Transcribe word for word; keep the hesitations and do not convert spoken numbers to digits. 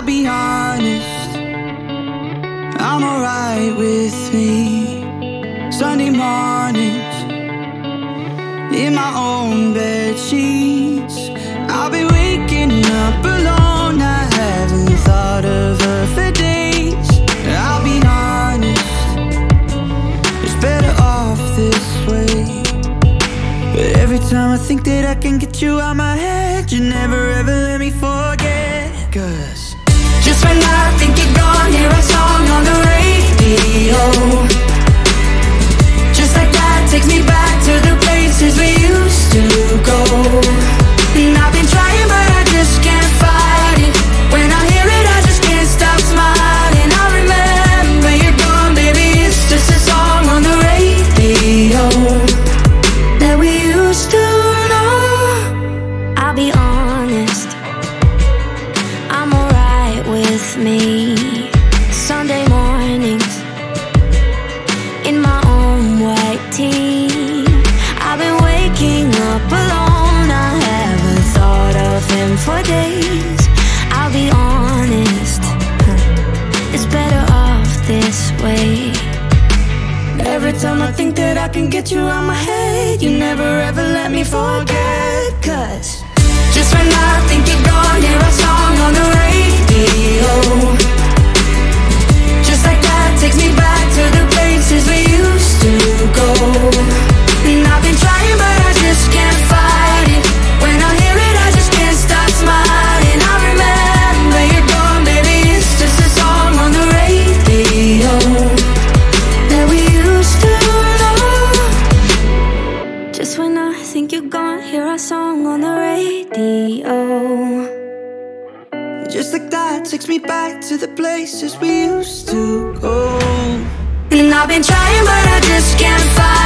I'll be honest, I'm alright with me. Sunday mornings, in my own bed sheets, I'll be waking up alone. I haven't thought of her for days. I'll be honest, it's better off this way. But every time I think that I can get you out my head, you never ever let me forget. Cause just when I think you're gone, hear a song on the radio. Just like that takes me back to the places we used to go. And I've been trying but I just can't fight it. When I hear it I just can't stop smiling. I remember you're gone, baby, it's just a song on the radio that we used to know. I'll be honest, I'm alright with me. Sunday mornings, in my own white tee, I've been waking up alone. I haven't thought of him for days. I'll be honest, it's better off this way. Every time I think that I can get you out my head, you never ever let me forget. Cause just when I think you're gone, hear a song on the radio. Just like that takes me back to the places we used to go. And I've been trying but I just can't fight it. When I hear it I just can't stop smiling. I remember you're gone, baby, it's just a song on the radio that we used to know. Just when I think you're gone, hear a song on the radio. just like that takes me back to the places we used to go. And I've been trying but I just can't find